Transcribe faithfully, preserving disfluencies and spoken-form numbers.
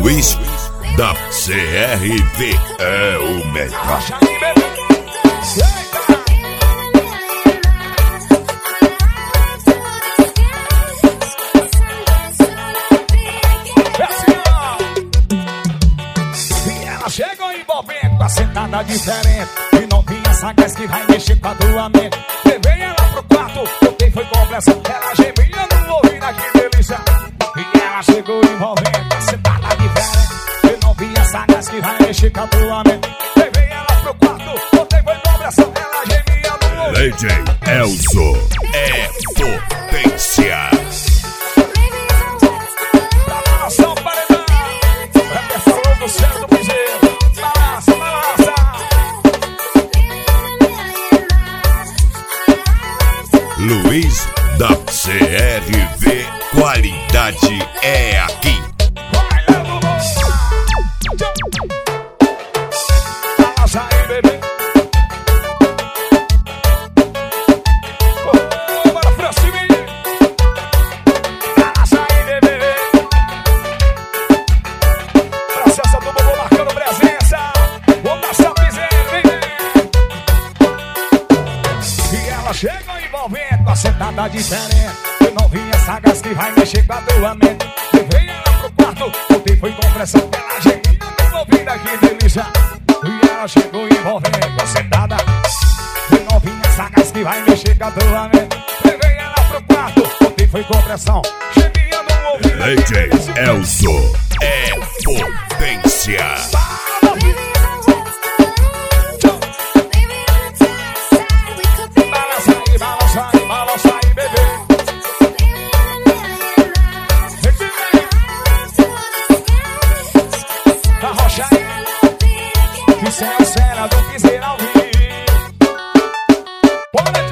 Luiz da C R V é o melhor. Chegou envolvendo com a sentada diferente e não vinha sagaz que vai mexer com a tua mente. Levei ela pro quarto, botei foi complexão. Ela gemia no ouvido, que delícia. E ela chegou envolvendo com a sentada diferente e não vinha sagaz que vai mexer com a tua mente. Levei ela pro quarto, botei foi complexão. Ela gemia no ouvido. D J Elzo é potência. Balanção, paredão, repertório do céu do piseiro. Luiz da C R V, qualidade é aqui. Balança aí, bebê. Oh, bora pra cima. Balança aí, bebê. Processa do bobo marcando presença. Vamos passar o piseiro, bebê. E ela chega envolvendo com a sentada diferente. Eu não vinha sagaz que vai mexer com a tua mente. Levei ela pro quarto, botei foi com pressão. Ela gemia no ouvido, que delícia. E ela chegou envolvendo com a sentada. Eu não vinha sagaz que vai mexer com a tua mente. Levei ela pro quarto, botei foi com pressão. Gemia no ouvido. D J Elzo é potência. Isso é a cena do piseiro ao vivo. Bora